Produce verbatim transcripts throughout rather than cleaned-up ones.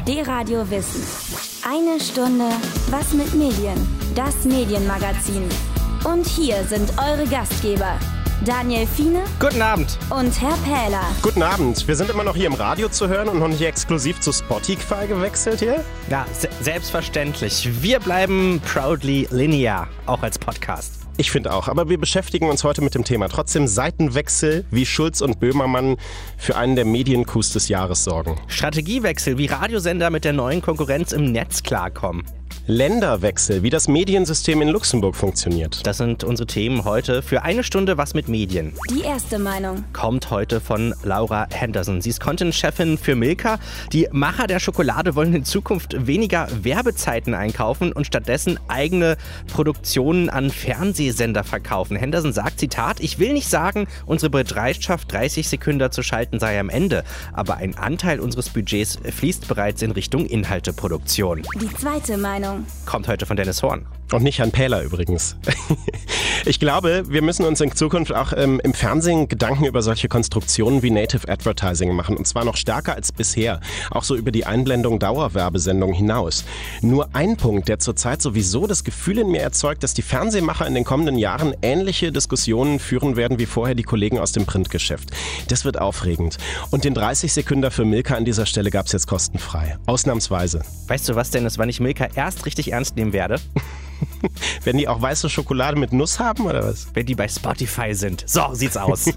D-Radio Wissen. Eine Stunde Was mit Medien. Das Medienmagazin. Und hier sind eure Gastgeber. Daniel Fiene. Guten Abend. Und Herr Pähler. Guten Abend. Wir sind immer noch hier im Radio zu hören und noch nicht exklusiv zu Spotify gewechselt hier? Ja, se- selbstverständlich. Wir bleiben proudly linear, auch als Podcast. Ich finde auch, aber wir beschäftigen uns heute mit dem Thema. Trotzdem Seitenwechsel, wie Schulz und Böhmermann für einen der Mediencoup des Jahres sorgen. Strategiewechsel, wie Radiosender mit der neuen Konkurrenz im Netz klarkommen. Länderwechsel, wie das Mediensystem in Luxemburg funktioniert. Das sind unsere Themen heute für eine Stunde Was mit Medien. Die erste Meinung Kommt heute von Laura Henderson. Sie ist Content-Chefin für Milka. Die Macher der Schokolade wollen in Zukunft weniger Werbezeiten einkaufen und stattdessen eigene Produktionen an Fernsehsender verkaufen. Henderson sagt, Zitat, ich will nicht sagen, unsere Bereitschaft, dreißig Sekunden zu schalten, sei am Ende. Aber ein Anteil unseres Budgets fließt bereits in Richtung Inhalteproduktion. Die zweite Meinung Kommt heute von Dennis Horn. Und nicht Herrn Pähler übrigens. Ich glaube, wir müssen uns in Zukunft auch ähm, im Fernsehen Gedanken über solche Konstruktionen wie Native Advertising machen. Und zwar noch stärker als bisher. Auch so über die Einblendung Dauerwerbesendungen hinaus. Nur ein Punkt, der zurzeit sowieso das Gefühl in mir erzeugt, dass die Fernsehmacher in den kommenden Jahren ähnliche Diskussionen führen werden wie vorher die Kollegen aus dem Printgeschäft. Das wird aufregend. Und den dreißig Sekunden für Milka an dieser Stelle gab es jetzt kostenfrei. Ausnahmsweise. Weißt du was, Dennis, wann ich Milka erst richtig ernst nehmen werde? Wenn die auch weiße Schokolade mit Nuss haben, oder was? Wenn die bei Spotify sind. So sieht's aus.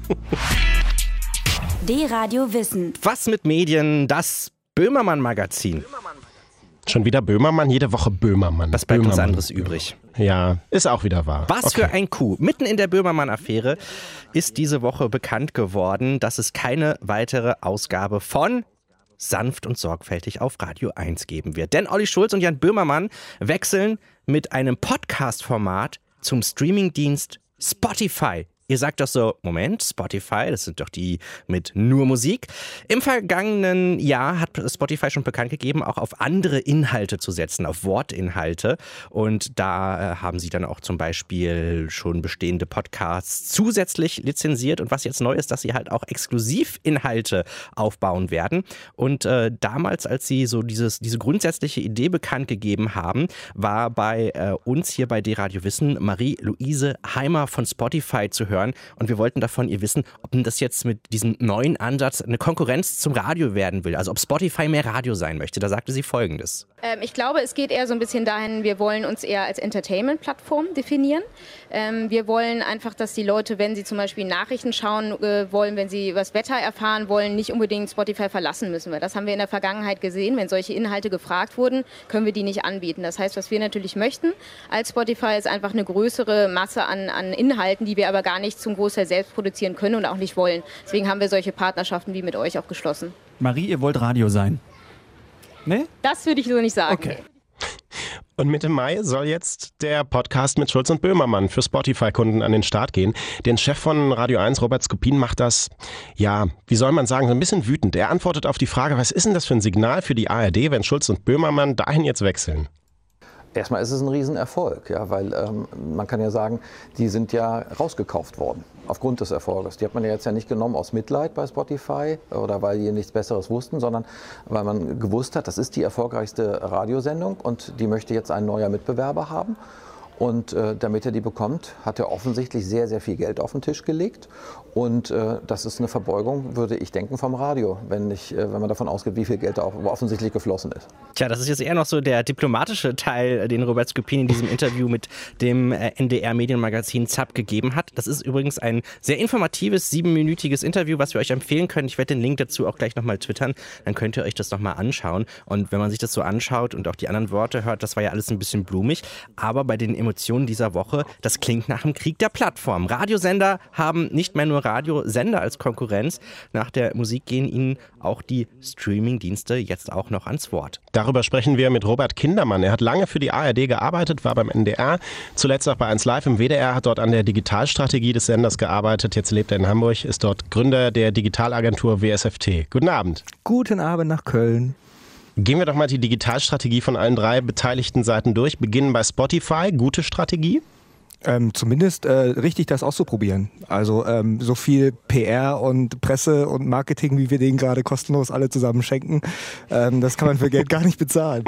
D-Radio Wissen. Was mit Medien? Das Böhmermann-Magazin. Schon wieder Böhmermann? Jede Woche Böhmermann. Was bleibt uns Böhmermann. anderes übrig? Ja, ist auch wieder wahr. Was Okay. für ein Coup. Mitten in der Böhmermann-Affäre ist diese Woche bekannt geworden, dass es keine weitere Ausgabe von Sanft und sorgfältig auf Radio eins geben wird. Denn Olli Schulz und Jan Böhmermann wechseln mit einem Podcast-Format zum Streamingdienst Spotify. Ihr sagt doch so, Moment, Spotify, das sind doch die mit nur Musik. Im vergangenen Jahr hat Spotify schon bekannt gegeben, auch auf andere Inhalte zu setzen, auf Wortinhalte. Und da äh, haben sie dann auch zum Beispiel schon bestehende Podcasts zusätzlich lizenziert. Und was jetzt neu ist, dass sie halt auch Exklusivinhalte aufbauen werden. Und äh, damals, als sie so dieses, diese grundsätzliche Idee bekannt gegeben haben, war bei äh, uns hier bei D-Radio Wissen Marie-Louise Heimer von Spotify zu hören. Und wir wollten davon ihr wissen, ob denn das jetzt mit diesem neuen Ansatz eine Konkurrenz zum Radio werden will. Also ob Spotify mehr Radio sein möchte. Da sagte sie Folgendes. Ähm, ich glaube, es geht eher so ein bisschen dahin, wir wollen uns eher als Entertainment-Plattform definieren. Ähm, wir wollen einfach, dass die Leute, wenn sie zum Beispiel Nachrichten schauen äh, wollen, wenn sie was Wetter erfahren wollen, nicht unbedingt Spotify verlassen müssen. Weil das haben wir in der Vergangenheit gesehen. Wenn solche Inhalte gefragt wurden, können wir die nicht anbieten. Das heißt, was wir natürlich möchten als Spotify ist einfach eine größere Masse an, an Inhalten, die wir aber gar nicht zum Großteil selbst produzieren können und auch nicht wollen. Deswegen haben wir solche Partnerschaften wie mit euch auch geschlossen. Marie, ihr wollt Radio sein? Ne? Das würde ich so nicht sagen. Okay. Und Mitte Mai soll jetzt der Podcast mit Schulz und Böhmermann für Spotify-Kunden an den Start gehen. Der Chef von Radio eins, Robert Skopin, macht das, ja, wie soll man sagen, so ein bisschen wütend. Er antwortet auf die Frage, was ist denn das für ein Signal für die A R D, wenn Schulz und Böhmermann dahin jetzt wechseln? Erstmal ist es ein Riesenerfolg, ja, weil ähm, man kann ja sagen, die sind ja rausgekauft worden aufgrund des Erfolges. Die hat man ja jetzt ja nicht genommen aus Mitleid bei Spotify oder weil die nichts Besseres wussten, sondern weil man gewusst hat, das ist die erfolgreichste Radiosendung und die möchte jetzt ein neuer Mitbewerber haben. Und äh, damit er die bekommt, hat er offensichtlich sehr, sehr viel Geld auf den Tisch gelegt. Und äh, das ist eine Verbeugung, würde ich denken, vom Radio, wenn, ich, äh, wenn man davon ausgeht, wie viel Geld da auch offensichtlich geflossen ist. Tja, das ist jetzt eher noch so der diplomatische Teil, den Robert Skopin in diesem Interview mit dem äh, N D R-Medienmagazin ZAP gegeben hat. Das ist übrigens ein sehr informatives, siebenminütiges Interview, was wir euch empfehlen können. Ich werde den Link dazu auch gleich nochmal twittern. Dann könnt ihr euch das nochmal anschauen. Und wenn man sich das so anschaut und auch die anderen Worte hört, das war ja alles ein bisschen blumig. Aber bei den Emotionen dieser Woche, das klingt nach dem Krieg der Plattform. Radiosender haben nicht mehr nur Radiosender als Konkurrenz. Nach der Musik gehen ihnen auch die Streamingdienste jetzt auch noch ans Wort. Darüber sprechen wir mit Robert Kindermann. Er hat lange für die A R D gearbeitet, war beim N D R, zuletzt auch bei eins Live im W D R, hat dort an der Digitalstrategie des Senders gearbeitet. Jetzt lebt er in Hamburg, ist dort Gründer der Digitalagentur W S F T. Guten Abend. Guten Abend nach Köln. Gehen wir doch mal die Digitalstrategie von allen drei beteiligten Seiten durch. Beginnen bei Spotify. Gute Strategie? Ähm, zumindest äh, richtig das auszuprobieren. Also ähm, so viel P R und Presse und Marketing, wie wir denen gerade kostenlos alle zusammen schenken, ähm, das kann man für Geld gar nicht bezahlen.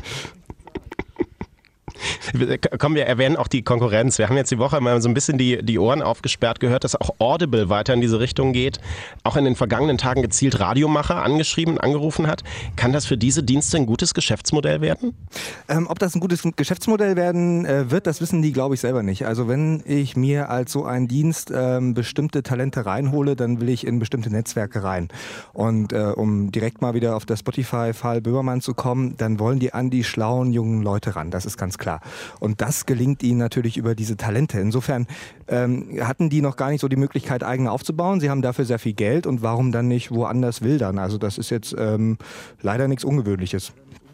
Komm, wir erwähnen auch die Konkurrenz. Wir haben jetzt die Woche mal so ein bisschen die, die Ohren aufgesperrt gehört, dass auch Audible weiter in diese Richtung geht. Auch in den vergangenen Tagen gezielt Radiomacher angeschrieben, angerufen hat. Kann das für diese Dienste ein gutes Geschäftsmodell werden? Ähm, ob das ein gutes Geschäftsmodell werden äh, wird, das wissen die, glaube ich, selber nicht. Also wenn ich mir als so einen Dienst ähm, bestimmte Talente reinhole, dann will ich in bestimmte Netzwerke rein. Und äh, um direkt mal wieder auf der Spotify-Fall Böhmermann zu kommen, dann wollen die an die schlauen jungen Leute ran. Das ist ganz klar. Und das gelingt ihnen natürlich über diese Talente. Insofern ähm, hatten die noch gar nicht so die Möglichkeit, eigene aufzubauen. Sie haben dafür sehr viel Geld und warum dann nicht woanders wildern? Also das ist jetzt ähm, leider nichts Ungewöhnliches.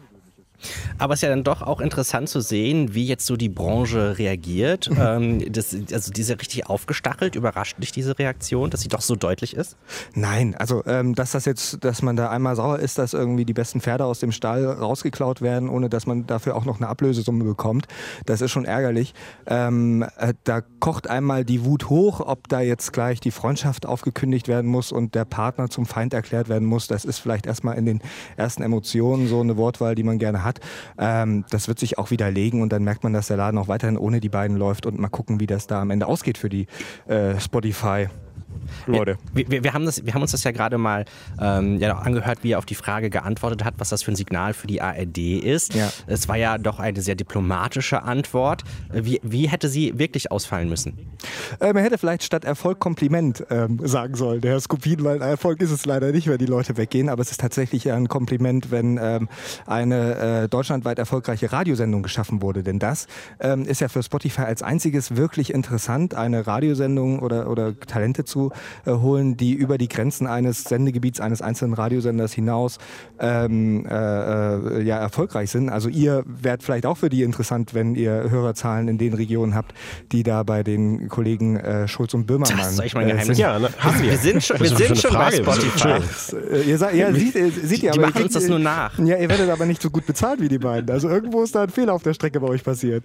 Aber es ist ja dann doch auch interessant zu sehen, wie jetzt so die Branche reagiert. ähm, das, also die ist ja richtig aufgestachelt. Überrascht dich diese Reaktion, dass sie doch so deutlich ist? Nein, also ähm, dass das jetzt, dass man da einmal sauer ist, dass irgendwie die besten Pferde aus dem Stall rausgeklaut werden, ohne dass man dafür auch noch eine Ablösesumme bekommt, das ist schon ärgerlich. Ähm, äh, da kocht einmal die Wut hoch, ob da jetzt gleich die Freundschaft aufgekündigt werden muss und der Partner zum Feind erklärt werden muss. Das ist vielleicht erstmal in den ersten Emotionen so eine Wortwahl, die man gerne hat. Ähm, das wird sich auch widerlegen und dann merkt man, dass der Laden auch weiterhin ohne die beiden läuft und mal gucken, wie das da am Ende ausgeht für die äh, Spotify. Leute. Wir, wir, wir, haben das, wir haben uns das ja gerade mal ähm, ja noch angehört, wie er auf die Frage geantwortet hat, was das für ein Signal für die A R D ist. Ja. Es war ja doch eine sehr diplomatische Antwort. Wie, wie hätte sie wirklich ausfallen müssen? Äh, man hätte vielleicht statt Erfolg Kompliment ähm, sagen sollen, der Herr Skupin, weil Erfolg ist es leider nicht, wenn die Leute weggehen, aber es ist tatsächlich ein Kompliment, wenn ähm, eine äh, deutschlandweit erfolgreiche Radiosendung geschaffen wurde. Denn das ähm, ist ja für Spotify als einziges wirklich interessant, eine Radiosendung oder, oder Talente zu äh, holen, die über die Grenzen eines Sendegebiets eines einzelnen Radiosenders hinaus ähm, äh, äh, ja, erfolgreich sind. Also ihr wärt vielleicht auch für die interessant, wenn ihr Hörerzahlen in den Regionen habt, die da bei den Kollegen äh, Schulz und Böhmermann das soll ich mal Geheimnis. Äh, ja, ne, haben wir. Wir sind schon, wir sind schon bei Spotify. Äh, ihr sagt, ja, sieht, äh, seht die, ihr, die aber machen uns das nur nach. Ja, ihr werdet aber nicht so gut bezahlt wie die beiden. Also irgendwo ist da ein Fehler auf der Strecke bei euch passiert.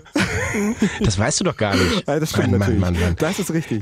Das weißt du doch gar nicht. Ja, das stimmt Mann, natürlich. Mann, Mann, Mann. Das ist richtig.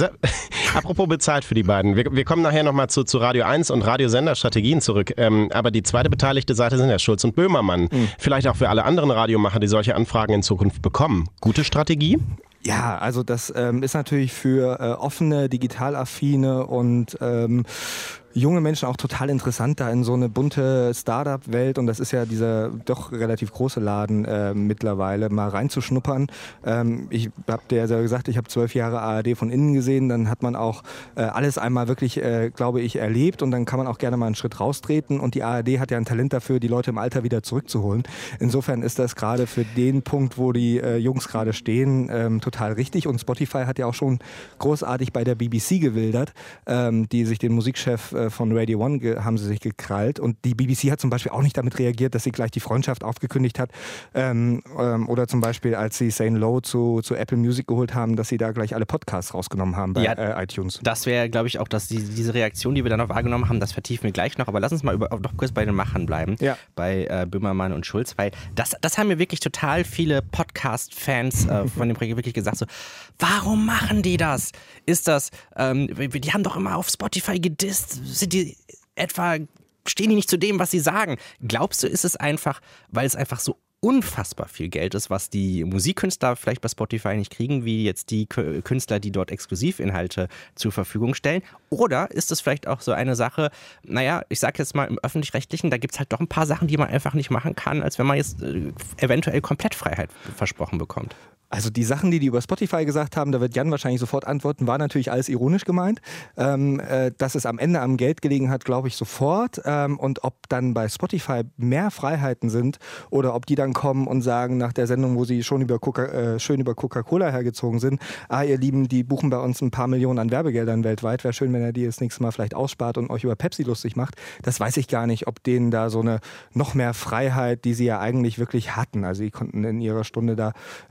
Apropos bezahlt für die beiden. Wir, wir kommen nachher nochmal zu, zu Radio eins und Radiosenderstrategien zurück. Ähm, aber die zweite beteiligte Seite sind ja Schulz und Böhmermann. Mhm. Vielleicht auch für alle anderen Radiomacher, die solche Anfragen in Zukunft bekommen. Gute Strategie? Ja, also das ähm, ist natürlich für äh, offene, digitalaffine und ähm, junge Menschen auch total interessant, da in so eine bunte Startup-Welt, und das ist ja dieser doch relativ große Laden äh, mittlerweile, mal reinzuschnuppern. Ähm, ich habe dir ja gesagt, ich habe zwölf Jahre A R D von innen gesehen, dann hat man auch äh, alles einmal wirklich, äh, glaube ich, erlebt, und dann kann man auch gerne mal einen Schritt raustreten, und die A R D hat ja ein Talent dafür, die Leute im Alter wieder zurückzuholen. Insofern ist das gerade für den Punkt, wo die äh, Jungs gerade stehen, ähm, total richtig, und Spotify hat ja auch schon großartig bei der B B C gewildert, ähm, die sich den Musikchef äh, von Radio One ge- haben sie sich gekrallt, und die B B C hat zum Beispiel auch nicht damit reagiert, dass sie gleich die Freundschaft aufgekündigt hat, ähm, ähm, oder zum Beispiel, als sie Zane Lowe zu, zu Apple Music geholt haben, dass sie da gleich alle Podcasts rausgenommen haben bei ja, äh, iTunes. Das wäre, glaube ich, auch, dass die, diese Reaktion, die wir dann noch wahrgenommen haben, das vertiefen wir gleich noch, aber lass uns mal über, noch kurz bei den Machern bleiben, ja. bei äh, Böhmermann und Schulz, weil das, das haben mir wirklich total viele Podcast-Fans äh, von dem Projekt wirklich gesagt, so, warum machen die das? Ist das, ähm, die haben doch immer auf Spotify gedisst, sind die etwa, stehen die nicht zu dem, was sie sagen? Glaubst du, ist es einfach, weil es einfach so unfassbar viel Geld ist, was die Musikkünstler vielleicht bei Spotify nicht kriegen, wie jetzt die Künstler, die dort Exklusivinhalte zur Verfügung stellen? Oder ist es vielleicht auch so eine Sache, naja, ich sage jetzt mal im Öffentlich-Rechtlichen, da gibt es halt doch ein paar Sachen, die man einfach nicht machen kann, als wenn man jetzt äh, eventuell komplett Freiheit versprochen bekommt? Also die Sachen, die die über Spotify gesagt haben, da wird Jan wahrscheinlich sofort antworten, war natürlich alles ironisch gemeint. Ähm, äh, dass es am Ende am Geld gelegen hat, glaube ich sofort. Ähm, und ob dann bei Spotify mehr Freiheiten sind oder ob die dann kommen und sagen nach der Sendung, wo sie schon über Coca, äh, schön über Coca-Cola hergezogen sind, ah ihr Lieben, die buchen bei uns ein paar Millionen an Werbegeldern weltweit, wäre schön, wenn er die das nächste Mal vielleicht ausspart und euch über Pepsi lustig macht. Das weiß ich gar nicht, ob denen da so eine noch mehr Freiheit, die sie ja eigentlich wirklich hatten, also die konnten in ihrer Stunde da äh, oder in ihrer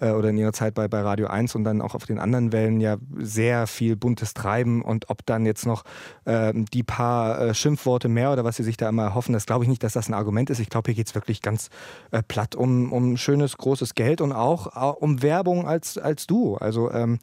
längere Zeit bei, bei Radio eins und dann auch auf den anderen Wellen ja sehr viel buntes Treiben und ob dann jetzt noch äh, die paar äh, Schimpfworte mehr oder was sie sich da immer erhoffen, das glaube ich nicht, dass das ein Argument ist. Ich glaube, hier geht es wirklich ganz äh, platt um, um schönes, großes Geld und auch äh, um Werbung als, als Duo. Also ähm,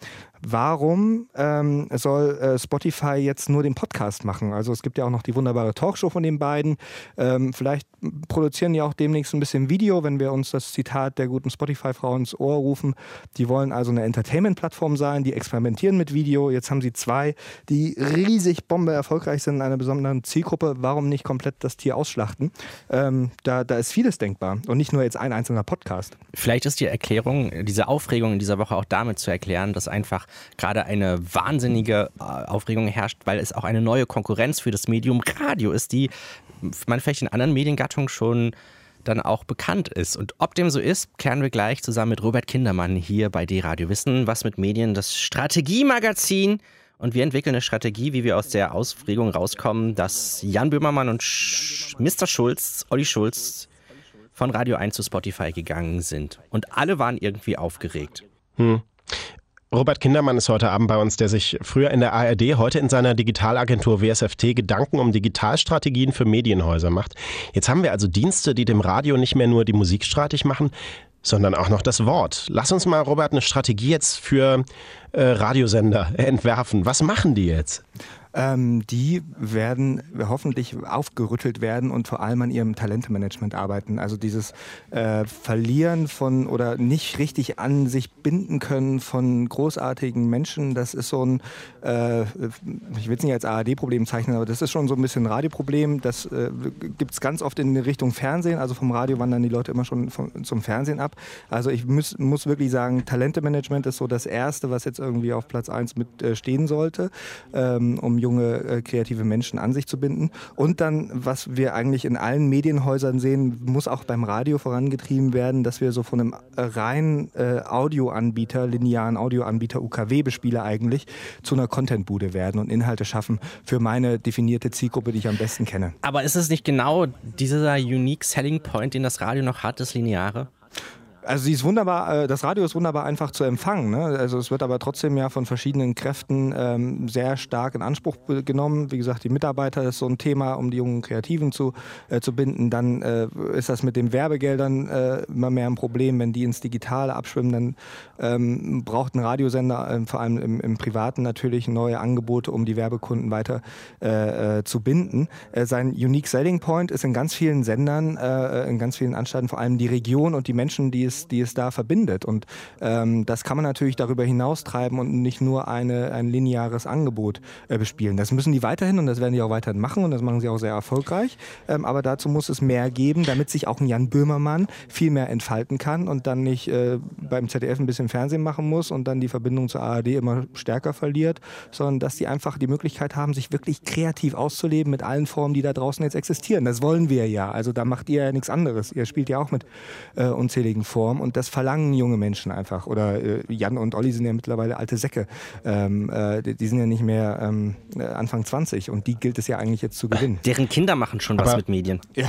warum ähm, soll äh, Spotify jetzt nur den Podcast machen? Also es gibt ja auch noch die wunderbare Talkshow von den beiden. Ähm, vielleicht produzieren die auch demnächst ein bisschen Video, wenn wir uns das Zitat der guten Spotify-Frau ins Ohr rufen. Die wollen also eine Entertainment-Plattform sein, die experimentieren mit Video. Jetzt haben sie zwei, die riesig Bombe erfolgreich sind in einer besonderen Zielgruppe. Warum nicht komplett das Tier ausschlachten? Ähm, da, da ist vieles denkbar und nicht nur jetzt ein einzelner Podcast. Vielleicht ist die Erklärung, diese Aufregung in dieser Woche auch damit zu erklären, dass einfach gerade eine wahnsinnige Aufregung herrscht, weil es auch eine neue Konkurrenz für das Medium Radio ist, die man vielleicht in anderen Mediengattungen schon dann auch bekannt ist. Und ob dem so ist, klären wir gleich zusammen mit Robert Kindermann hier bei D-Radio Wissen, was mit Medien, das Strategiemagazin. Und wir entwickeln eine Strategie, wie wir aus der Aufregung rauskommen, dass Jan Böhmermann und Sch- Mister Schulz, Olli Schulz, von Radio eins zu Spotify gegangen sind. Und alle waren irgendwie aufgeregt. Hm. Robert Kindermann ist heute Abend bei uns, der sich früher in der A R D, heute in seiner Digitalagentur W S F T Gedanken um Digitalstrategien für Medienhäuser macht. Jetzt haben wir also Dienste, die dem Radio nicht mehr nur die Musik streitig machen, sondern auch noch das Wort. Lass uns mal, Robert, eine Strategie jetzt für äh, Radiosender entwerfen. Was machen die jetzt? Ähm, die werden hoffentlich aufgerüttelt werden und vor allem an ihrem Talentemanagement arbeiten. Also dieses äh, Verlieren von oder nicht richtig an sich binden können von großartigen Menschen, das ist so ein, äh, ich will es nicht als A R D-Problem zeichnen, aber das ist schon so ein bisschen ein Radioproblem. Das äh, gibt es ganz oft in Richtung Fernsehen. Also vom Radio wandern die Leute immer schon vom, zum Fernsehen ab. Also ich muss, muss wirklich sagen, Talentemanagement ist so das Erste, was jetzt irgendwie auf Platz eins mit äh, stehen sollte, ähm, um junge äh, kreative Menschen an sich zu binden. Und dann, was wir eigentlich in allen Medienhäusern sehen, muss auch beim Radio vorangetrieben werden, dass wir so von einem äh, reinen äh, Audioanbieter, linearen Audioanbieter, U K W-Bespieler eigentlich, zu einer Contentbude werden und Inhalte schaffen für meine definierte Zielgruppe, die ich am besten kenne. Aber ist es nicht genau dieser unique selling point, den das Radio noch hat, das Lineare? Also sie ist wunderbar, das Radio ist wunderbar einfach zu empfangen, ne? Also es wird aber trotzdem ja von verschiedenen Kräften ähm, sehr stark in Anspruch genommen. Wie gesagt, die Mitarbeiter ist so ein Thema, um die jungen Kreativen zu, äh, zu binden. Dann äh, ist das mit den Werbegeldern äh, immer mehr ein Problem. Wenn die ins Digitale abschwimmen, dann ähm, braucht ein Radiosender, äh, vor allem im, im Privaten natürlich, neue Angebote, um die Werbekunden weiter äh, äh, zu binden. Äh, sein Unique Selling Point ist in ganz vielen Sendern, äh, in ganz vielen Anstalten vor allem die Region und die Menschen, die es die es da verbindet. Und ähm, das kann man natürlich darüber hinaus treiben und nicht nur eine, ein lineares Angebot äh, bespielen. Das müssen die weiterhin und das werden die auch weiterhin machen und das machen sie auch sehr erfolgreich. Ähm, aber dazu muss es mehr geben, damit sich auch ein Jan Böhmermann viel mehr entfalten kann und dann nicht äh, beim Z D F ein bisschen Fernsehen machen muss und dann die Verbindung zur A R D immer stärker verliert, sondern dass die einfach die Möglichkeit haben, sich wirklich kreativ auszuleben mit allen Formen, die da draußen jetzt existieren. Das wollen wir ja. Also da macht ihr ja nichts anderes. Ihr spielt ja auch mit äh, unzähligen Formen. Und das verlangen junge Menschen einfach. Oder äh, Jan und Olli sind ja mittlerweile alte Säcke. Ähm, äh, die, die sind ja nicht mehr ähm, Anfang zwanzig und die gilt es ja eigentlich jetzt zu gewinnen. Deren Kinder machen schon was Aber mit Medien. Ja.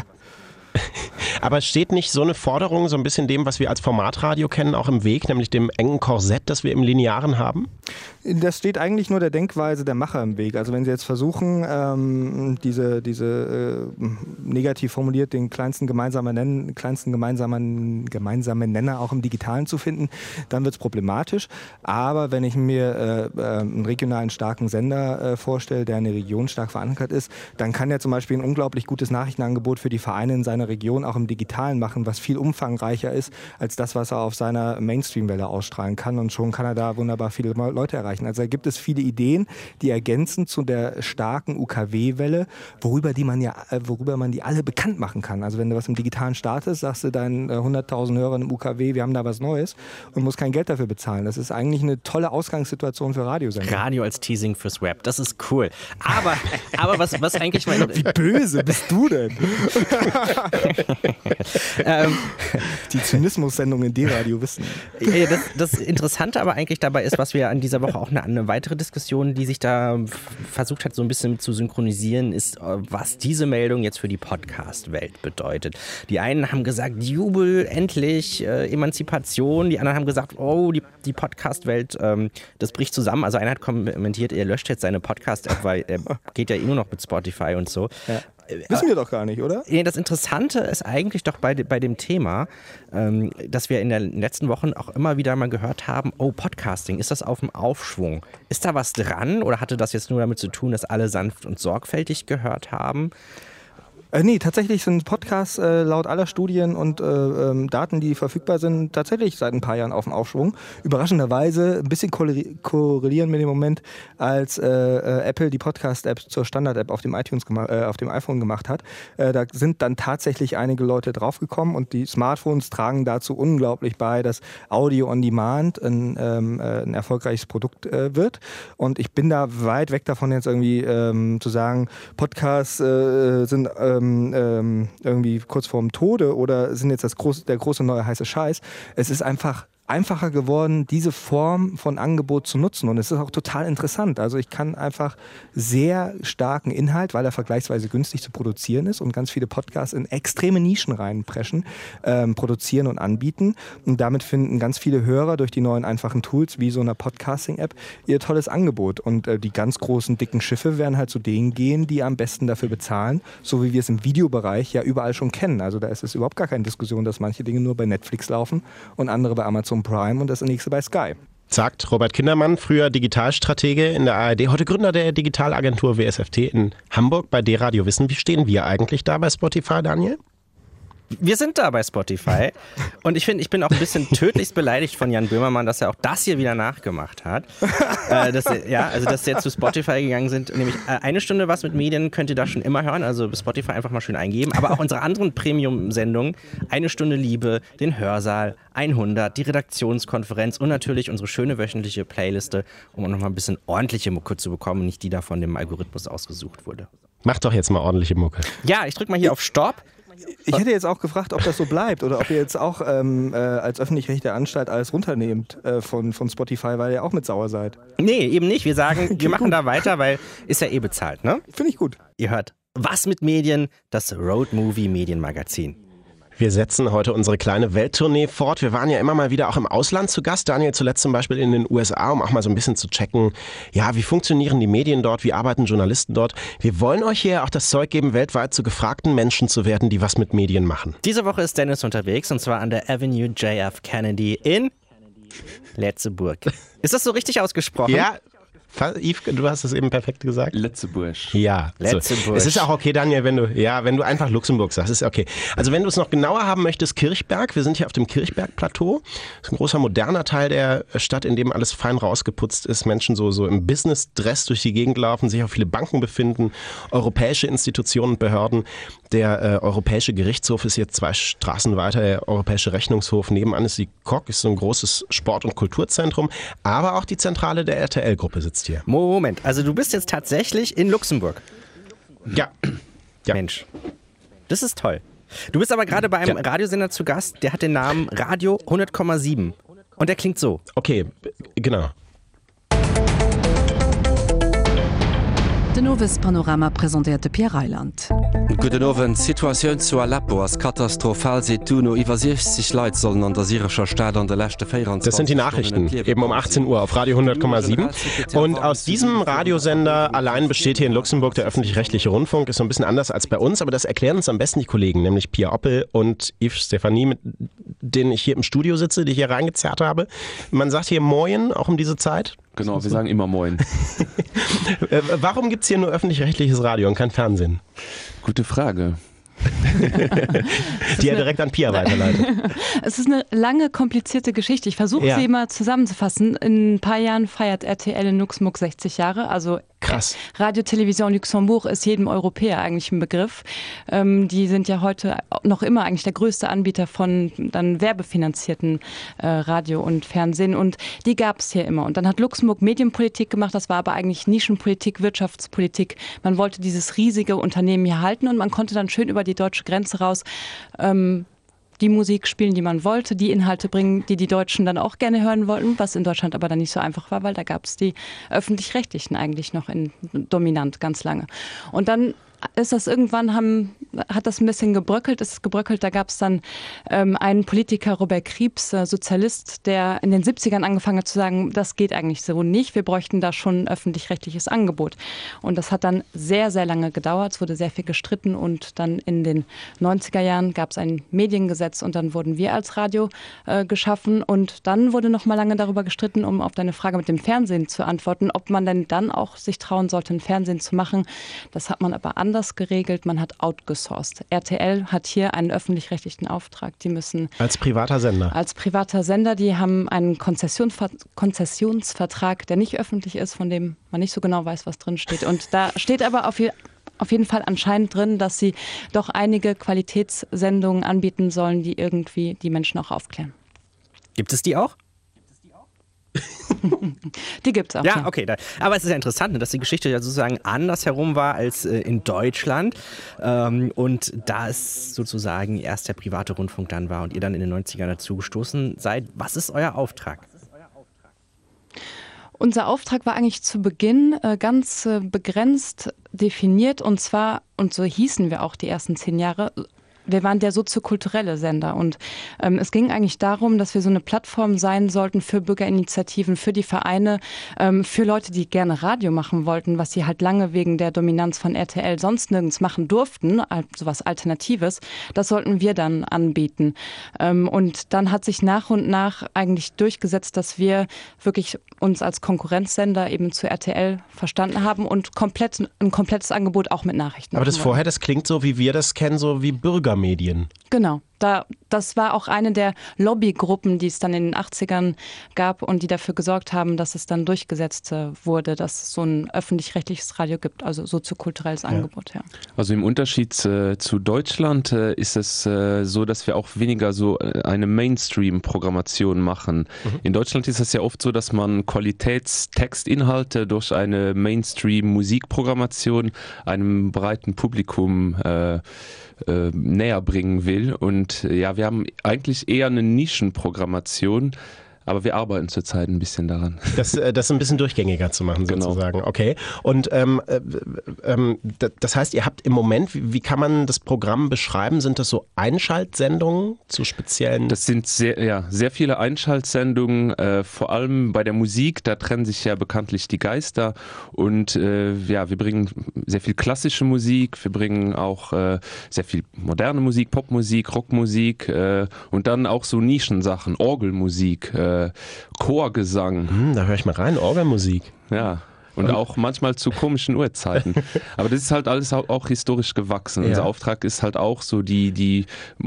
Aber steht nicht so eine Forderung so ein bisschen dem, was wir als Formatradio kennen, auch im Weg, nämlich dem engen Korsett, das wir im Linearen haben? Das steht eigentlich nur der Denkweise der Macher im Weg. Also wenn sie jetzt versuchen, ähm, diese, diese äh, negativ formuliert den kleinsten gemeinsamen, Nen- kleinsten gemeinsamen, gemeinsamen Nenner auch im Digitalen zu finden, dann wird es problematisch. Aber wenn ich mir äh, äh, einen regionalen starken Sender äh, vorstelle, der in der Region stark verankert ist, dann kann er zum Beispiel ein unglaublich gutes Nachrichtenangebot für die Vereine in seiner Region auch im Digitalen machen, was viel umfangreicher ist als das, was er auf seiner Mainstream-Welle ausstrahlen kann. Und schon kann er da wunderbar viele Leute erreichen. Also da gibt es viele Ideen, die ergänzen zu der starken U K W-Welle, worüber, die man ja, worüber man die alle bekannt machen kann. Also wenn du was im Digitalen startest, sagst du deinen hunderttausend Hörern im U K W, wir haben da was Neues und musst kein Geld dafür bezahlen. Das ist eigentlich eine tolle Ausgangssituation für Radiosender. Radio als Teasing fürs Web, das ist cool. Aber, aber was, was eigentlich meine... Wie böse bist du denn? ähm, Die Zynismus-Sendung in D-Radio wissen. Das, das Interessante aber eigentlich dabei ist, was wir an dieser Woche auch eine, eine weitere Diskussion, die sich da versucht hat, so ein bisschen zu synchronisieren, ist, was diese Meldung jetzt für die Podcast-Welt bedeutet. Die einen haben gesagt, Jubel, endlich, äh, Emanzipation. Die anderen haben gesagt, oh, die, die Podcast-Welt, ähm, das bricht zusammen. Also einer hat kommentiert, er löscht jetzt seine Podcast-App, weil er geht ja eh nur noch mit Spotify und so. Ja. Wissen wir doch gar nicht, oder? Das Interessante ist eigentlich doch bei, bei dem Thema, ähm, dass wir in den letzten Wochen auch immer wieder mal gehört haben, oh, Podcasting, ist das auf dem Aufschwung? Ist da was dran oder hatte das jetzt nur damit zu tun, dass alle sanft und sorgfältig gehört haben? Äh, nee, tatsächlich sind Podcasts äh, laut aller Studien und äh, ähm, Daten, die verfügbar sind, tatsächlich seit ein paar Jahren auf dem Aufschwung. Überraschenderweise ein bisschen korrelieren mit dem Moment, als äh, äh, Apple die Podcast-App zur Standard-App auf dem iTunes gema- äh, auf dem iPhone gemacht hat. Äh, da sind dann tatsächlich einige Leute draufgekommen und die Smartphones tragen dazu unglaublich bei, dass Audio on Demand ein, ähm, äh, ein erfolgreiches Produkt äh, wird. Und ich bin da weit weg davon, jetzt irgendwie ähm, zu sagen, Podcasts äh, sind äh, Ähm, irgendwie kurz vorm Tode oder sind jetzt das große, der große neue heiße Scheiß. Es ist einfach einfacher geworden, diese Form von Angebot zu nutzen. Und es ist auch total interessant. Also ich kann einfach sehr starken Inhalt, weil er vergleichsweise günstig zu produzieren ist und ganz viele Podcasts in extreme Nischen reinpreschen, ähm, produzieren und anbieten. Und damit finden ganz viele Hörer durch die neuen einfachen Tools wie so einer Podcasting-App ihr tolles Angebot. Und äh, die ganz großen, dicken Schiffe werden halt zu denen gehen, die am besten dafür bezahlen, so wie wir es im Videobereich ja überall schon kennen. Also da ist es überhaupt gar keine Diskussion, dass manche Dinge nur bei Netflix laufen und andere bei Amazon Prime und das nächste bei Sky. Sagt Robert Kindermann, früher Digitalstratege in der A R D, heute Gründer der Digitalagentur W S F T in Hamburg bei D-Radio Wissen. Wie stehen wir eigentlich da bei Spotify, Daniel? Wir sind da bei Spotify und ich finde, ich bin auch ein bisschen tödlichst beleidigt von Jan Böhmermann, dass er auch das hier wieder nachgemacht hat. äh, dass, ja, also dass sie jetzt zu Spotify gegangen sind. Nämlich äh, eine Stunde was mit Medien könnt ihr da schon immer hören, also Spotify einfach mal schön eingeben. Aber auch unsere anderen Premium-Sendungen, Eine Stunde Liebe, den Hörsaal, hundert, die Redaktionskonferenz und natürlich unsere schöne wöchentliche Playliste, um auch nochmal ein bisschen ordentliche Mucke zu bekommen und nicht die da von dem Algorithmus ausgesucht wurde. Mach doch jetzt mal ordentliche Mucke. Ja, ich drück mal hier auf Stopp. Ich hätte jetzt auch gefragt, ob das so bleibt oder ob ihr jetzt auch ähm, äh, als öffentlich-rechtliche Anstalt alles runternehmt äh, von, von Spotify, weil ihr auch mit sauer seid. Nee, eben nicht. Wir sagen, wir machen da weiter, weil ist ja eh bezahlt, ne? Finde ich gut. Ihr hört Was mit Medien, das Road Movie Medienmagazin. Wir setzen heute unsere kleine Welttournee fort. Wir waren ja immer mal wieder auch im Ausland zu Gast. Daniel zuletzt zum Beispiel in den U S A, um auch mal so ein bisschen zu checken, ja, wie funktionieren die Medien dort, wie arbeiten Journalisten dort. Wir wollen euch hier auch das Zeug geben, weltweit zu gefragten Menschen zu werden, die was mit Medien machen. Diese Woche ist Dennis unterwegs und zwar an der Avenue J F Kennedy in Letzeburg. Ist das so richtig ausgesprochen? Ja. Yves, du hast es eben perfekt gesagt. Letzeburg. Ja. Letzeburg. So. Es ist auch okay, Daniel, wenn du, ja, wenn du einfach Luxemburg sagst, ist okay. Also wenn du es noch genauer haben möchtest, Kirchberg. Wir sind hier auf dem Kirchberg-Plateau. Das ist ein großer, moderner Teil der Stadt, in dem alles fein rausgeputzt ist. Menschen so, so im Business-Dress durch die Gegend laufen, sich auf viele Banken befinden, europäische Institutionen und Behörden. Der äh, Europäische Gerichtshof ist jetzt zwei Straßen weiter, der Europäische Rechnungshof. Nebenan ist die K O K, ist so ein großes Sport- und Kulturzentrum. Aber auch die Zentrale der R T L-Gruppe sitzt hier. Moment, also du bist jetzt tatsächlich in Luxemburg? Ja. ja. Mensch, das ist toll. Du bist aber gerade bei einem ja. Radiosender zu Gast, der hat den Namen Radio hundert Komma sieben und der klingt so. Okay, genau. De nowes Panorama präsentierte Pierre Reiland. Guten Abend, Situation zu Aleppo als katastrophal se no iwwer sechzig Leiit sollen an der syrischer Staat an der letzte vierundzwanzig. Das sind die Nachrichten, eben um achtzehn Uhr auf Radio hundert Komma sieben. Und aus diesem Radiosender allein besteht hier in Luxemburg der öffentlich-rechtliche Rundfunk. Ist so ein bisschen anders als bei uns, aber das erklären uns am besten die Kollegen, nämlich Pia Oppel und Yves Stefanie, mit denen ich hier im Studio sitze, die ich hier reingezerrt habe. Man sagt hier Moin, auch um diese Zeit. Genau, wir sagen immer Moin. Warum gibt es hier nur öffentlich-rechtliches Radio und kein Fernsehen? Gute Frage. Die er direkt an Pia weiterleitet. Es ist eine lange, komplizierte Geschichte. Ich versuche ja. sie mal zusammenzufassen. In ein paar Jahren feiert R T L in Luxemburg sechzig Jahre. Also Krass. Radio Television Luxembourg ist jedem Europäer eigentlich ein Begriff. Ähm, die sind ja heute noch immer eigentlich der größte Anbieter von dann werbefinanzierten äh, Radio und Fernsehen und die gab es hier immer. Und dann hat Luxemburg Medienpolitik gemacht, das war aber eigentlich Nischenpolitik, Wirtschaftspolitik. Man wollte dieses riesige Unternehmen hier halten und man konnte dann schön über die deutsche Grenze raus ähm, die Musik spielen, die man wollte, die Inhalte bringen, die die Deutschen dann auch gerne hören wollten, was in Deutschland aber dann nicht so einfach war, weil da gab es die Öffentlich-Rechtlichen eigentlich noch in, dominant ganz lange. Und dann ist das irgendwann, haben, hat das ein bisschen gebröckelt, ist gebröckelt, da gab es dann ähm, einen Politiker, Robert Kriebs, äh, Sozialist, der in den siebzigern angefangen hat zu sagen, das geht eigentlich so nicht, wir bräuchten da schon ein öffentlich-rechtliches Angebot. Und das hat dann sehr, sehr lange gedauert, es wurde sehr viel gestritten und dann in den neunziger Jahren gab es ein Mediengesetz und dann wurden wir als Radio äh, geschaffen und dann wurde noch mal lange darüber gestritten, um auf deine Frage mit dem Fernsehen zu antworten, ob man denn dann auch sich trauen sollte, ein Fernsehen zu machen. Das hat man aber anders geregelt, man hat outgesourced. R T L hat hier einen öffentlich-rechtlichen Auftrag. Die müssen als privater Sender. Als privater Sender, die haben einen Konzessionsver- Konzessionsvertrag, der nicht öffentlich ist, von dem man nicht so genau weiß, was drin steht. Und da steht aber auf, je- auf jeden Fall anscheinend drin, dass sie doch einige Qualitätssendungen anbieten sollen, die irgendwie die Menschen auch aufklären. Gibt es die auch? Die gibt es auch. Ja, okay. Da, aber es ist ja interessant, dass die Geschichte ja sozusagen andersherum war als äh, in Deutschland. Ähm, und da es sozusagen erst der private Rundfunk dann war und ihr dann in den neunzigern dazu gestoßen seid. Was ist euer Auftrag? Unser Auftrag war eigentlich zu Beginn äh, ganz äh, begrenzt definiert. Und zwar, und so hießen wir auch die ersten zehn Jahre, wir waren der soziokulturelle Sender und ähm, es ging eigentlich darum, dass wir so eine Plattform sein sollten für Bürgerinitiativen, für die Vereine, ähm, für Leute, die gerne Radio machen wollten, was sie halt lange wegen der Dominanz von R T L sonst nirgends machen durften, also was Alternatives. Das sollten wir dann anbieten. Ähm, und dann hat sich nach und nach eigentlich durchgesetzt, dass wir wirklich uns als Konkurrenzsender eben zu R T L verstanden haben und komplett, ein komplettes Angebot auch mit Nachrichten. Aber das vorher, das klingt so, wie wir das kennen, so wie Bürger Medien. Genau, da, das war auch eine der Lobbygruppen, die es dann in den achtzigern gab und die dafür gesorgt haben, dass es dann durchgesetzt äh, wurde, dass es so ein öffentlich-rechtliches Radio gibt, also soziokulturelles ja. Angebot. Ja. Also im Unterschied äh, zu Deutschland äh, ist es äh, so, dass wir auch weniger so eine Mainstream-Programmation machen. Mhm. In Deutschland ist es ja oft so, dass man Qualitätstextinhalte durch eine Mainstream-Musikprogrammation einem breiten Publikum äh, Äh, näher bringen will. Und äh, ja, wir haben eigentlich eher eine Nischenprogrammation, aber wir arbeiten zurzeit ein bisschen daran. Das, äh, das ein bisschen durchgängiger zu machen, genau. sozusagen. Okay. Und ähm, äh, ähm, das heißt, ihr habt im Moment, wie, wie kann man das Programm beschreiben? Sind das so Einschaltsendungen zu speziellen? Das sind sehr, ja, sehr viele Einschaltsendungen, äh, vor allem bei der Musik, da trennen sich ja bekanntlich die Geister und äh, ja, wir bringen sehr viel klassische Musik, wir bringen auch äh, sehr viel moderne Musik, Popmusik, Rockmusik äh, und dann auch so Nischensachen, Orgelmusik, äh, Chorgesang. Hm, da höre ich mal rein, Orgelmusik. Ja. Und auch manchmal zu komischen Uhrzeiten. Aber das ist halt alles auch, auch historisch gewachsen. Ja. Unser Auftrag ist halt auch so, die, die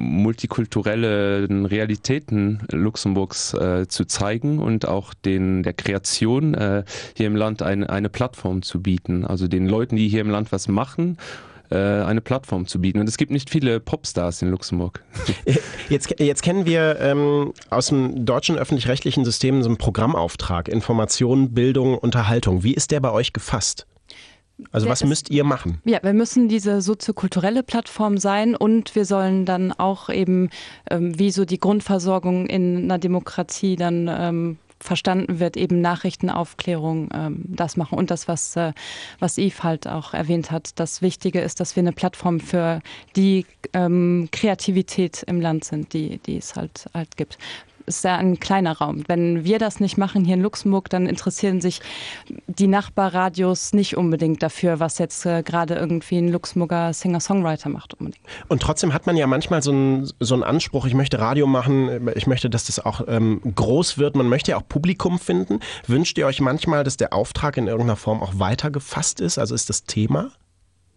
multikulturellen Realitäten Luxemburgs äh, zu zeigen und auch den, der Kreation äh, hier im Land eine, eine Plattform zu bieten. Also den Leuten, die hier im Land was machen, eine Plattform zu bieten. Und es gibt nicht viele Popstars in Luxemburg. Jetzt, jetzt kennen wir ähm, aus dem deutschen öffentlich-rechtlichen System so einen Programmauftrag, Information, Bildung, Unterhaltung. Wie ist der bei euch gefasst? Also was müsst ihr machen? Ja, wir müssen diese soziokulturelle Plattform sein und wir sollen dann auch eben, ähm, wie so die Grundversorgung in einer Demokratie dann ähm, verstanden wird, eben Nachrichtenaufklärung ähm, das machen und das, was, äh, was Yves halt auch erwähnt hat. Das Wichtige ist, dass wir eine Plattform für die ähm, Kreativität im Land sind, die, die es halt, halt gibt. Ist ja ein kleiner Raum. Wenn wir das nicht machen hier in Luxemburg, dann interessieren sich die Nachbarradios nicht unbedingt dafür, was jetzt äh, gerade irgendwie ein Luxemburger Singer-Songwriter macht unbedingt. Und trotzdem hat man ja manchmal so einen, so einen Anspruch, ich möchte Radio machen, ich möchte, dass das auch ähm, groß wird, man möchte ja auch Publikum finden. Wünscht ihr euch manchmal, dass der Auftrag in irgendeiner Form auch weiter gefasst ist? Also ist das Thema?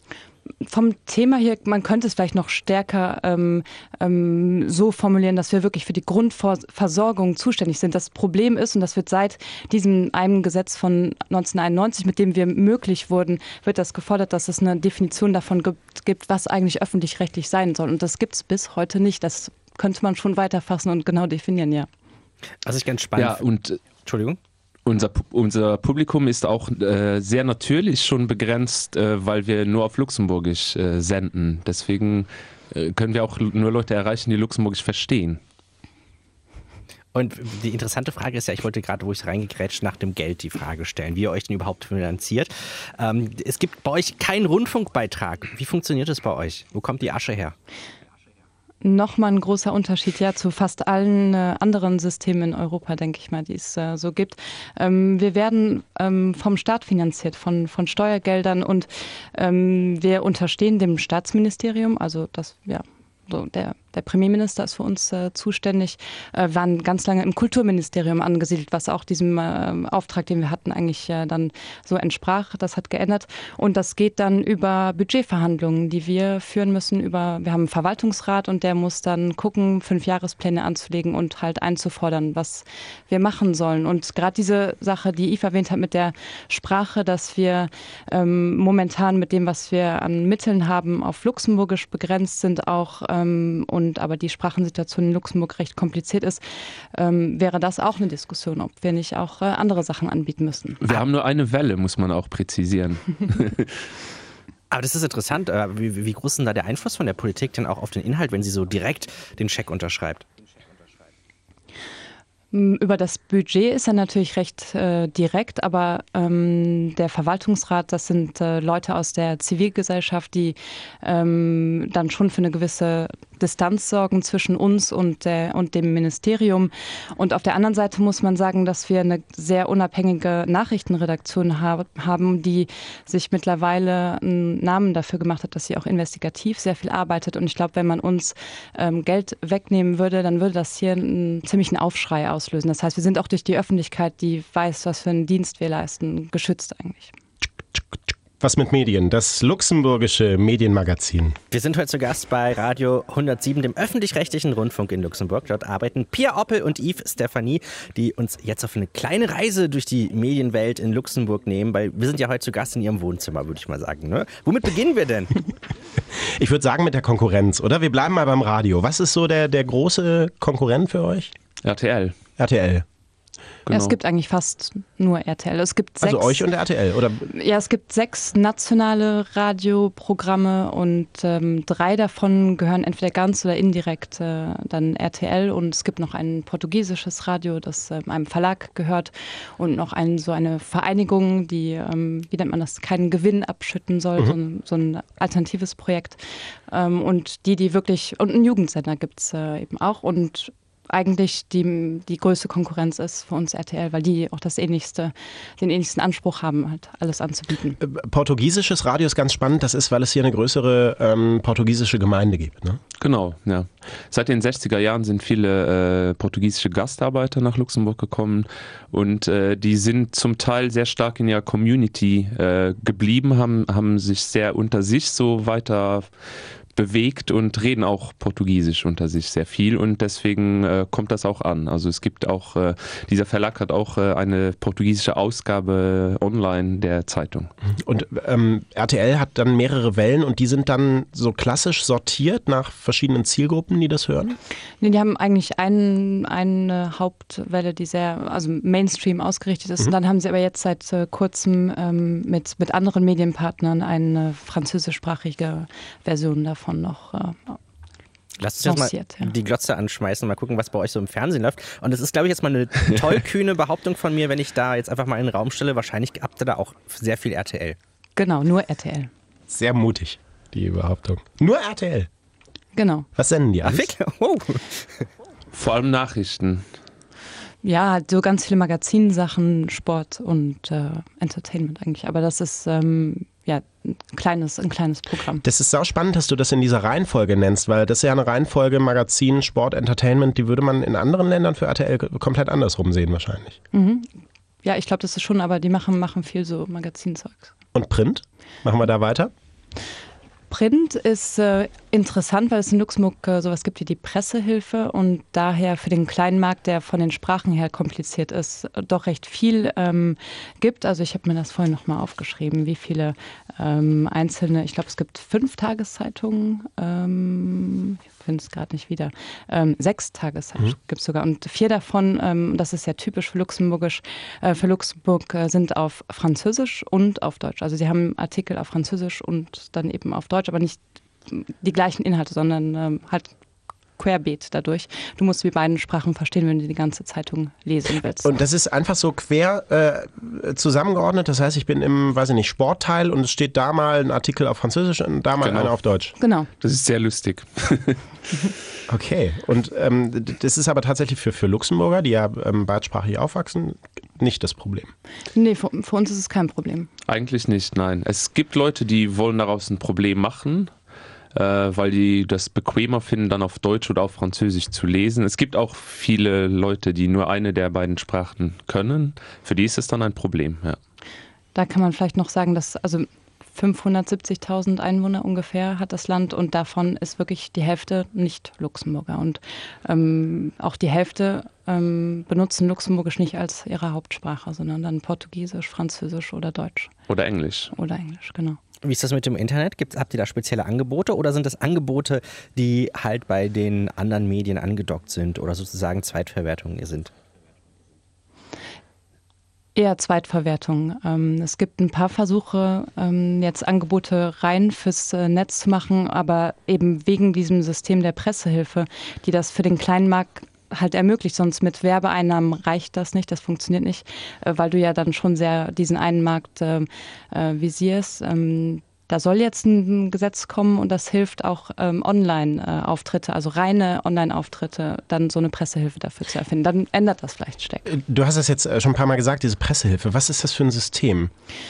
vom Thema hier, man könnte es vielleicht noch stärker ähm, ähm, so formulieren, dass wir wirklich für die Grundversorgung zuständig sind. Das Problem ist, und das wird seit diesem einem Gesetz von neunzehnhunderteinundneunzig, mit dem wir möglich wurden, wird das gefordert, dass es eine Definition davon gibt, gibt was eigentlich öffentlich-rechtlich sein soll. Und das gibt es bis heute nicht. Das könnte man schon weiterfassen und genau definieren, ja. Was ich ganz spannend ja, und Entschuldigung. Unser, unser Publikum ist auch äh, sehr natürlich schon begrenzt, äh, weil wir nur auf Luxemburgisch äh, senden. Deswegen äh, können wir auch nur Leute erreichen, die Luxemburgisch verstehen. Und die interessante Frage ist ja, ich wollte gerade, wo ich reingekrätscht, nach dem Geld die Frage stellen, wie ihr euch denn überhaupt finanziert. Ähm, es gibt bei euch keinen Rundfunkbeitrag. Wie funktioniert es bei euch? Wo kommt die Asche her? Nochmal ein großer Unterschied ja zu fast allen äh, anderen Systemen in Europa, denke ich mal, die es äh, so gibt. Ähm, wir werden ähm, vom Staat finanziert, von, von Steuergeldern und ähm, wir unterstehen dem Staatsministerium, also das, ja, so der, der Premierminister ist für uns äh, zuständig, äh, waren ganz lange im Kulturministerium angesiedelt, was auch diesem äh, Auftrag, den wir hatten, eigentlich äh, dann so entsprach. Das hat geändert und das geht dann über Budgetverhandlungen, die wir führen müssen. Über, wir haben einen Verwaltungsrat und der muss dann gucken, fünf Jahrespläne anzulegen und halt einzufordern, was wir machen sollen. Und gerade diese Sache, die Yves erwähnt hat mit der Sprache, dass wir ähm, momentan mit dem, was wir an Mitteln haben, auf Luxemburgisch begrenzt sind auch ähm, und Und aber die Sprachensituation in Luxemburg recht kompliziert ist, ähm, wäre das auch eine Diskussion, ob wir nicht auch äh, andere Sachen anbieten müssen. Wir haben nur eine Welle, muss man auch präzisieren. Aber das ist interessant. Wie, wie groß ist denn da der Einfluss von der Politik denn auch auf den Inhalt, wenn sie so direkt den Scheck unterschreibt? Über das Budget ist er natürlich recht äh, direkt, aber ähm, der Verwaltungsrat, das sind äh, Leute aus der Zivilgesellschaft, die ähm, dann schon für eine gewisse Distanz sorgen zwischen uns und, der, und dem Ministerium. Und auf der anderen Seite muss man sagen, dass wir eine sehr unabhängige Nachrichtenredaktion ha- haben, die sich mittlerweile einen Namen dafür gemacht hat, dass sie auch investigativ sehr viel arbeitet. Und ich glaube, wenn man uns ähm, Geld wegnehmen würde, dann würde das hier einen ziemlichen Aufschrei auslösen. Das heißt, wir sind auch durch die Öffentlichkeit, die weiß, was für einen Dienst wir leisten, geschützt eigentlich. Was mit Medien? Das luxemburgische Medienmagazin. Wir sind heute zu Gast bei Radio hundertsieben, dem öffentlich-rechtlichen Rundfunk in Luxemburg. Dort arbeiten Pia Oppel und Yves Stephanie, die uns jetzt auf eine kleine Reise durch die Medienwelt in Luxemburg nehmen, weil wir sind ja heute zu Gast in ihrem Wohnzimmer, würde ich mal sagen. Ne? Womit beginnen wir denn? Ich würde sagen mit der Konkurrenz, oder? Wir bleiben mal beim Radio. Was ist so der, der große Konkurrent für euch? R T L. R T L. Genau. Ja, es gibt eigentlich fast nur R T L. Es gibt sechs, also euch und R T L, oder? Ja, es gibt sechs nationale Radioprogramme und ähm, drei davon gehören entweder ganz oder indirekt äh, dann R T L und es gibt noch ein portugiesisches Radio, das äh, einem Verlag gehört und noch ein, so eine Vereinigung, die, ähm, wie nennt man das, keinen Gewinn abschütten soll, mhm. so, ein, so ein alternatives Projekt ähm, und die, die wirklich, und einen Jugendsender gibt es äh, eben auch und eigentlich die, die größte Konkurrenz ist für uns R T L, weil die auch das ähnlichste, den ähnlichsten Anspruch haben, halt alles anzubieten. Portugiesisches Radio ist ganz spannend, das ist, weil es hier eine größere ähm, portugiesische Gemeinde gibt, ne? Genau, ja. Seit den sechziger Jahren sind viele äh, portugiesische Gastarbeiter nach Luxemburg gekommen und äh, die sind zum Teil sehr stark in ihrer Community äh, geblieben, haben, haben sich sehr unter sich so weiter bewegt und reden auch Portugiesisch unter sich sehr viel und deswegen äh, kommt das auch an. Also es gibt auch, äh, dieser Verlag hat auch äh, eine portugiesische Ausgabe online der Zeitung. Und ähm, R T L hat dann mehrere Wellen und die sind dann so klassisch sortiert nach verschiedenen Zielgruppen, die das hören? Nee, die haben eigentlich einen, eine Hauptwelle, die sehr also Mainstream ausgerichtet ist. Mhm. Und dann haben sie aber jetzt seit äh, kurzem ähm, mit, mit anderen Medienpartnern eine französischsprachige Version davon. Von noch äh, Lasst uns jetzt mal ja. die Glotze anschmeißen und mal gucken, was bei euch so im Fernsehen läuft. Und es ist, glaube ich, jetzt mal eine tollkühne Behauptung von mir, wenn ich da jetzt einfach mal in den Raum stelle. Wahrscheinlich habt ihr da auch sehr viel R T L. Genau, nur R T L. Sehr mutig, die Behauptung. Nur R T L? Genau. Was senden die alles? Oh. Vor allem Nachrichten. Ja, so ganz viele Magazinsachen, Sport und äh, Entertainment eigentlich. Aber das ist ähm, ja ein kleines, ein kleines Programm. Das ist sau spannend, dass du das in dieser Reihenfolge nennst, weil das ist ja eine Reihenfolge Magazin, Sport, Entertainment, die würde man in anderen Ländern für R T L komplett andersrum sehen wahrscheinlich. Mhm. Ja, ich glaube, das ist schon, aber die machen, machen viel so Magazinzeugs. Und Print? Machen wir da weiter? Print ist äh, interessant, weil es in Luxemburg äh, sowas gibt wie die Pressehilfe und daher für den kleinen Markt, der von den Sprachen her kompliziert ist, doch recht viel ähm, gibt. Also ich habe mir das vorhin nochmal aufgeschrieben, wie viele ähm, einzelne, ich glaube es gibt fünf Tageszeitungen, ähm, ich finde es gerade nicht wieder, ähm, sechs Tageszeitungen mhm. gibt es sogar und vier davon, ähm, das ist ja typisch für Luxemburgisch, äh, für Luxemburg äh, sind auf Französisch und auf Deutsch. Also sie haben Artikel auf Französisch und dann eben auf Deutsch, aber nicht die gleichen Inhalte, sondern ähm, halt querbeet dadurch. Du musst die beiden Sprachen verstehen, wenn du die ganze Zeitung lesen willst. Und das ist einfach so quer äh, zusammengeordnet. Das heißt, ich bin im, weiß ich nicht, Sportteil und es steht da mal ein Artikel auf Französisch und da mal genau. einer auf Deutsch. Genau. Das ist sehr lustig. Okay. Und ähm, das ist aber tatsächlich für, für Luxemburger, die ja ähm, beidsprachig aufwachsen, nicht das Problem. Nee, für, für uns ist es kein Problem. Eigentlich nicht, nein. Es gibt Leute, die wollen daraus ein Problem machen, äh, weil die das bequemer finden, dann auf Deutsch oder auf Französisch zu lesen. Es gibt auch viele Leute, die nur eine der beiden Sprachen können. Für die ist es dann ein Problem, ja. Da kann man vielleicht noch sagen, dass also fünfhundertsiebzigtausend Einwohner ungefähr hat das Land und davon ist wirklich die Hälfte nicht Luxemburger. Und ähm, auch die Hälfte ähm, benutzen Luxemburgisch nicht als ihre Hauptsprache, sondern dann Portugiesisch, Französisch oder Deutsch. Oder Englisch. Oder Englisch, genau. Wie ist das mit dem Internet? Gibt's, habt ihr da spezielle Angebote oder sind das Angebote, die halt bei den anderen Medien angedockt sind oder sozusagen Zweitverwertungen sind? Eher Zweitverwertung. Ähm, es gibt ein paar Versuche, ähm, jetzt Angebote rein fürs äh, Netz zu machen, aber eben wegen diesem System der Pressehilfe, die das für den kleinen Markt halt ermöglicht. Sonst mit Werbeeinnahmen reicht das nicht, das funktioniert nicht, äh, weil du ja dann schon sehr diesen einen Markt äh, äh, visierst. Ähm, Da soll jetzt ein Gesetz kommen und das hilft auch ähm, Online-Auftritte, also reine Online-Auftritte, dann so eine Pressehilfe dafür zu erfinden. Dann ändert das vielleicht Steck. Du hast es jetzt schon ein paar Mal gesagt, diese Pressehilfe. Was ist das für ein System?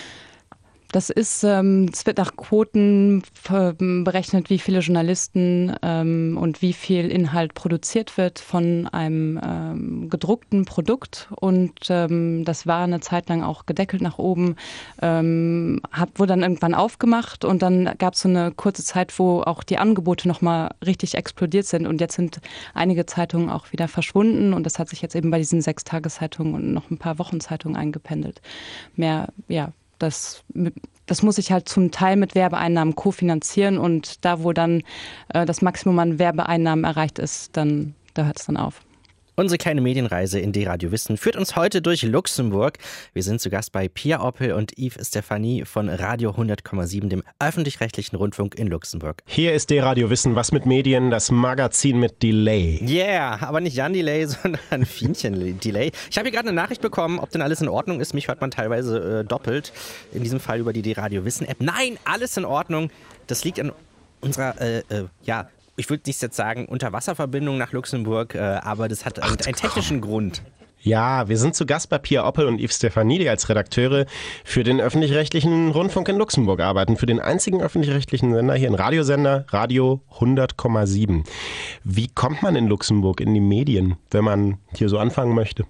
Das ist, ähm, es wird nach Quoten berechnet, wie viele Journalisten ähm, und wie viel Inhalt produziert wird von einem ähm, gedruckten Produkt. Und ähm, das war eine Zeit lang auch gedeckelt nach oben, ähm, hat, wurde dann irgendwann aufgemacht und dann gab es so eine kurze Zeit, wo auch die Angebote nochmal richtig explodiert sind. Und jetzt sind einige Zeitungen auch wieder verschwunden und das hat sich jetzt eben bei diesen sechs Tageszeitungen und noch ein paar Wochenzeitungen eingependelt. Mehr, ja, Das, das muss ich halt zum Teil mit Werbeeinnahmen kofinanzieren und da, wo dann äh, das Maximum an Werbeeinnahmen erreicht ist, dann da hört es dann auf. Unsere kleine Medienreise in D-Radio Wissen führt uns heute durch Luxemburg. Wir sind zu Gast bei Pia Oppel und Yves Stefanie von Radio hundert Komma sieben, dem öffentlich-rechtlichen Rundfunk in Luxemburg. Hier ist D-Radio Wissen, was mit Medien, das Magazin mit Delay. Yeah, aber nicht Jan Delay, sondern Fienchen Delay. Ich habe hier gerade eine Nachricht bekommen, ob denn alles in Ordnung ist. Mich hört man teilweise äh, doppelt, in diesem Fall über die D-Radio Wissen App. Nein, alles in Ordnung. Das liegt an unserer, äh, äh, ja, ich würde nicht jetzt sagen Unterwasserverbindung nach Luxemburg, äh, aber das hat einen, einen technischen Grund. Ja, wir sind zu Gast bei Pia Oppel und Yves Stefanie, die als Redakteure für den öffentlich-rechtlichen Rundfunk in Luxemburg arbeiten, für den einzigen öffentlich-rechtlichen Sender hier, ein Radiosender, Radio hundert Komma sieben. Wie kommt man in Luxemburg in die Medien, wenn man hier so anfangen möchte?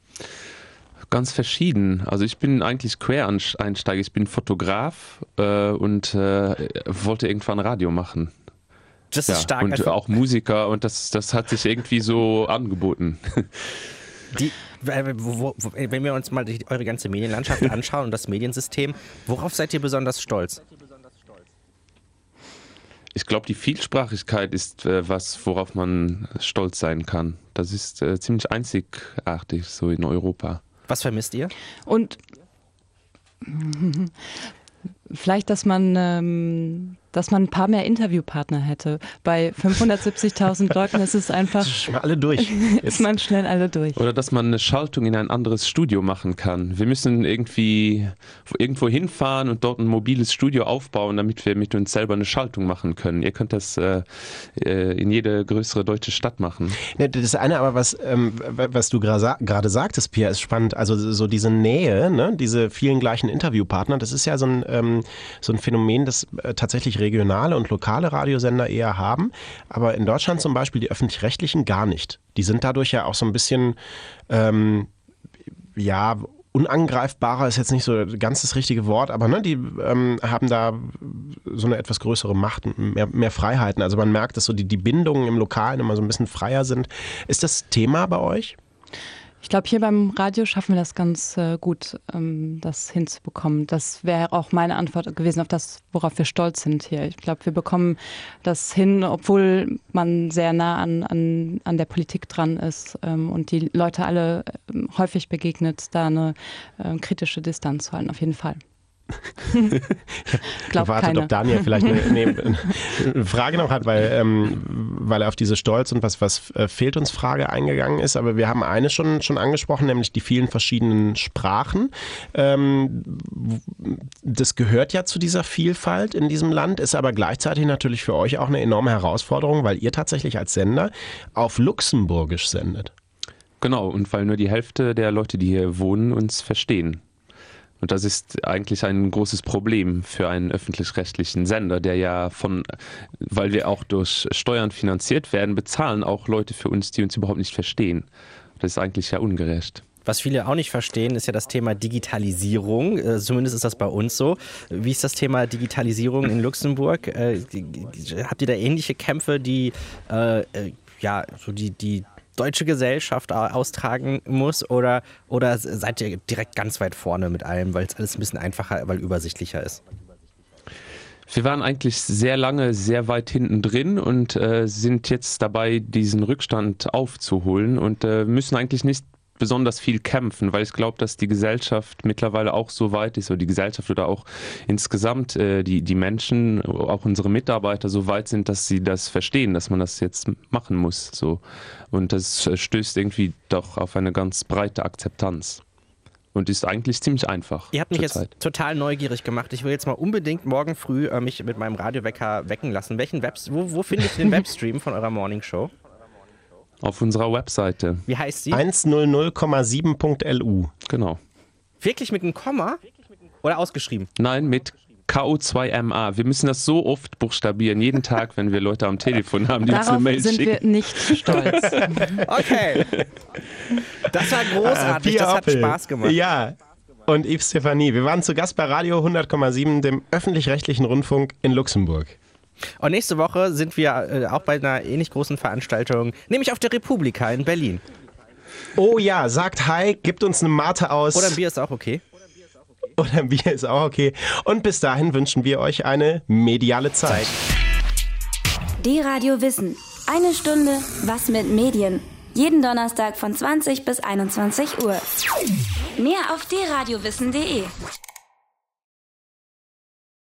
Ganz verschieden. Also ich bin eigentlich Quereinsteiger, ich bin Fotograf äh, und äh, wollte irgendwann Radio machen. Das ist ja, stark. Und also auch Musiker und das, das hat sich irgendwie so angeboten. Die, wo, wo, wenn wir uns mal die, eure ganze Medienlandschaft anschauen und das Mediensystem, worauf seid ihr besonders stolz? Ich glaube, die Vielsprachigkeit ist äh, was, worauf man stolz sein kann. Das ist äh, ziemlich einzigartig so in Europa. Was vermisst ihr? Und vielleicht, dass man, ähm, dass man ein paar mehr Interviewpartner hätte. Bei fünfhundertsiebzigtausend Leuten ist es einfach... Ist mal alle durch. Ist man schnell alle durch. Oder dass man eine Schaltung in ein anderes Studio machen kann. Wir müssen irgendwie irgendwo hinfahren und dort ein mobiles Studio aufbauen, damit wir mit uns selber eine Schaltung machen können. Ihr könnt das äh, in jede größere deutsche Stadt machen. Ne, das eine aber, was, ähm, was du gerade sagtest, Pia, ist spannend. Also so diese Nähe, ne? Diese vielen gleichen Interviewpartner, das ist ja so ein, ähm, so ein Phänomen, das äh, tatsächlich regionale und lokale Radiosender eher haben, aber in Deutschland zum Beispiel die öffentlich-rechtlichen gar nicht. Die sind dadurch ja auch so ein bisschen, ähm, ja, unangreifbarer ist jetzt nicht so ganz das richtige Wort, aber ne, die ähm, haben da so eine etwas größere Macht und mehr, mehr Freiheiten. Also man merkt, dass so die, die Bindungen im Lokalen immer so ein bisschen freier sind. Ist das Thema bei euch? Ich glaube, hier beim Radio schaffen wir das ganz äh, gut, ähm, das hinzubekommen. Das wäre auch meine Antwort gewesen auf das, worauf wir stolz sind hier. Ich glaube, wir bekommen das hin, obwohl man sehr nah an, an, an der Politik dran ist ähm, und die Leute alle äh, häufig begegnet, da eine äh, kritische Distanz zu halten, auf jeden Fall. Glaubt wartet, keiner. Ob Daniel vielleicht eine, eine, eine Frage noch hat, weil, ähm, weil er auf diese Stolz und was, was äh, fehlt uns Frage eingegangen ist. Aber wir haben eine schon, schon angesprochen, nämlich die vielen verschiedenen Sprachen. Ähm, das gehört ja zu dieser Vielfalt in diesem Land, ist aber gleichzeitig natürlich für euch auch eine enorme Herausforderung, weil ihr tatsächlich als Sender auf Luxemburgisch sendet. Genau, und weil nur die Hälfte der Leute, die hier wohnen, uns verstehen. Und das ist eigentlich ein großes Problem für einen öffentlich-rechtlichen Sender, der ja von, weil wir auch durch Steuern finanziert werden, bezahlen auch Leute für uns, die uns überhaupt nicht verstehen. Das ist eigentlich ja ungerecht. Was viele auch nicht verstehen, ist ja das Thema Digitalisierung. Äh, zumindest ist das bei uns so. Wie ist das Thema Digitalisierung in Luxemburg? Äh, die, habt ihr da ähnliche Kämpfe, die äh, ja so die die deutsche Gesellschaft austragen muss, oder, oder seid ihr direkt ganz weit vorne mit allem, weil es alles ein bisschen einfacher, weil übersichtlicher ist? Wir waren eigentlich sehr lange sehr weit hinten drin und äh, sind jetzt dabei, diesen Rückstand aufzuholen und äh, müssen eigentlich nicht besonders viel kämpfen, weil ich glaube, dass die Gesellschaft mittlerweile auch so weit ist, oder die Gesellschaft oder auch insgesamt äh, die, die Menschen, auch unsere Mitarbeiter so weit sind, dass sie das verstehen, dass man das jetzt machen muss. So. Und das stößt irgendwie doch auf eine ganz breite Akzeptanz. Und ist eigentlich ziemlich einfach. Ihr habt mich jetzt Zeit. total neugierig gemacht. Ich will jetzt mal unbedingt morgen früh äh, mich mit meinem Radiowecker wecken lassen. Welchen Web, wo, wo finde ich den Webstream von eurer Morning Show? Auf unserer Webseite. Wie heißt sie? hundertsieben Komma sieben Punkt L U. Genau. Wirklich mit einem Komma? Oder ausgeschrieben? Nein, mit K O zwei M A. Wir müssen das so oft buchstabieren, jeden Tag, wenn wir Leute am Telefon haben, die uns eine Mail schicken. Darauf sind wir nicht stolz. Okay. Das war großartig, Äh, das hat Appel. Spaß gemacht. Ja, und Yves Stefanie. Wir waren zu Gast bei Radio hundert Komma sieben, dem öffentlich-rechtlichen Rundfunk in Luxemburg. Und nächste Woche sind wir äh, auch bei einer ähnlich großen Veranstaltung, nämlich auf der Republika in Berlin. Oh ja, sagt Hi, gibt uns eine Mate aus. Oder ein Bier ist auch okay. Oder ein Bier ist auch okay. Und bis dahin wünschen wir euch eine mediale Zeit. Die Radio Wissen. Eine Stunde was mit Medien. Jeden Donnerstag von zwanzig bis einundzwanzig Uhr. Mehr auf d radio wissen punkt de.